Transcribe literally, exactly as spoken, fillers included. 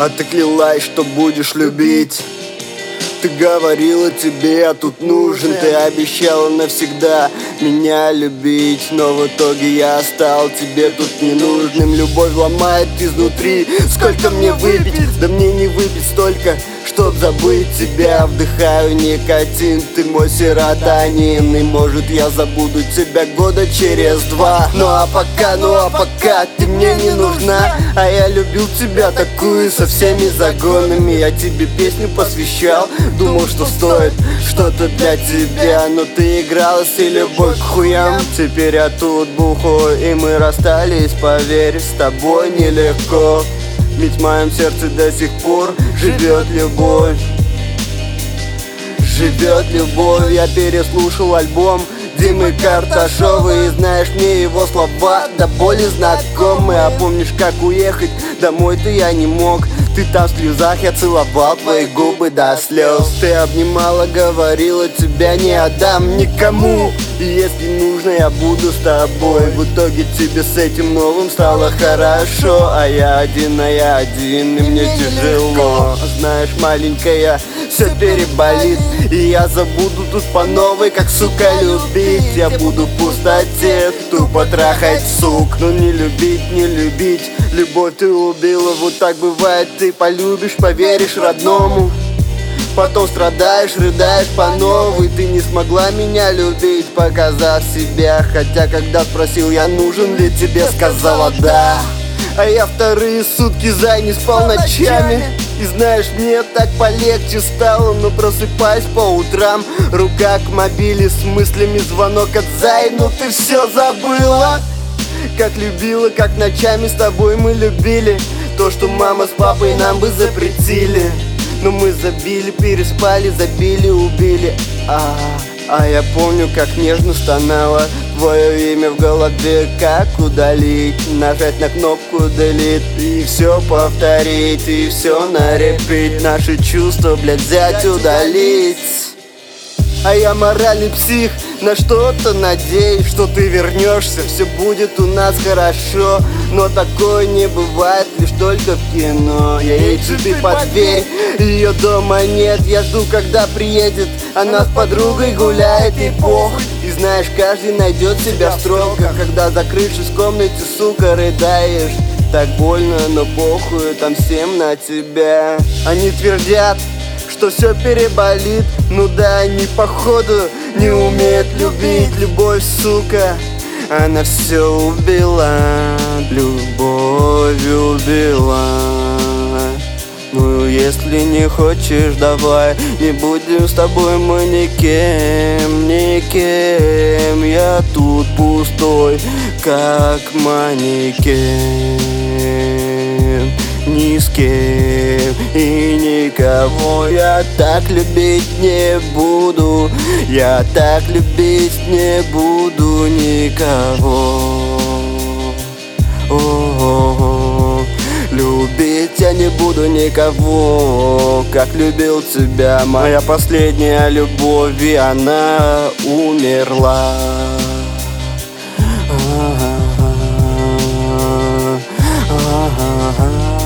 А ты клялась, что будешь любить. Ты говорила, тебе я тут нужен. Ты обещала навсегда меня любить. Но в итоге я стал тебе тут ненужным. Любовь ломает изнутри. Сколько мне выпить? Да мне не выпить столько, чтоб забыть тебя. Вдыхаю никотин, ты мой серотонин. И может я забуду тебя года через два. Ну а пока, ну а пока ты мне не нужна. А я любил тебя такую, со всеми загонами. Я тебе песню посвящал, думал, что стоит что-то для тебя. Но ты игралась и любовь к хуям. Теперь я тут бухой, и мы расстались, поверь, с тобой нелегко. Ведь в моем сердце до сих пор живет любовь. Живет любовь. Я переслушал альбом Димы Карташова, и знаешь, мне его слова до боли знакомы. А помнишь, как уехать домой-то я не мог? Ты там в слезах, я целовал твои губы до слез. Ты обнимала, говорила, тебя не отдам никому. И если нужно, я буду с тобой. В итоге тебе с этим новым стало хорошо. А я один, а я один, и мне тяжело. Знаешь, маленькая, все переболит, и я забуду тут по новой, как, сука, любить. Я буду в пустоте тупо трахать сук. Но не любить, не любить, любовь ты убила. Вот так бывает, ты полюбишь, поверишь родному, потом страдаешь, рыдаешь по новой. Ты не смогла меня любить, показав себя. Хотя когда спросил я, нужен ли тебе, сказала да. А я вторые сутки зай не спал ночами. И знаешь, мне так полегче стало. Но просыпаюсь по утрам, рука к мобиле, с мыслями звонок от зай. Ну ты все забыла, как любила, как ночами с тобой мы любили. То, что мама с папой нам бы запретили. Но мы забили, переспали, забили, убили. А, а я помню, как нежно стонало твое имя в голове. Как удалить, нажать на кнопку delete и все повторить, и все на репит. Наши чувства, блядь, взять, удалить. А я моральный псих, на что-то надеюсь, что ты вернешься, все будет у нас хорошо. Но такое не бывает лишь только в кино. Я ей цветы под дверь, ее дома нет. Я жду, когда приедет, она с подругой гуляет, и бог. И знаешь, каждый найдет себя в строках. Когда закрывшись в комнате, сука, рыдаешь. Так больно, но похуй, там всем на тебя. Они твердят, что все переболит. Ну да, они походу не умеют любить. Любовь, сука, она все убила. Любовь убила. Ну если не хочешь, давай не будем с тобой мы никем, никем. Я тут пустой, как манекен. Ни с кем и никого я так любить не буду. Я так любить не буду никого. О-о-о. Любить я не буду никого, как любил тебя. Моя последняя любовь, и она умерла. А-а-а. А-а-а.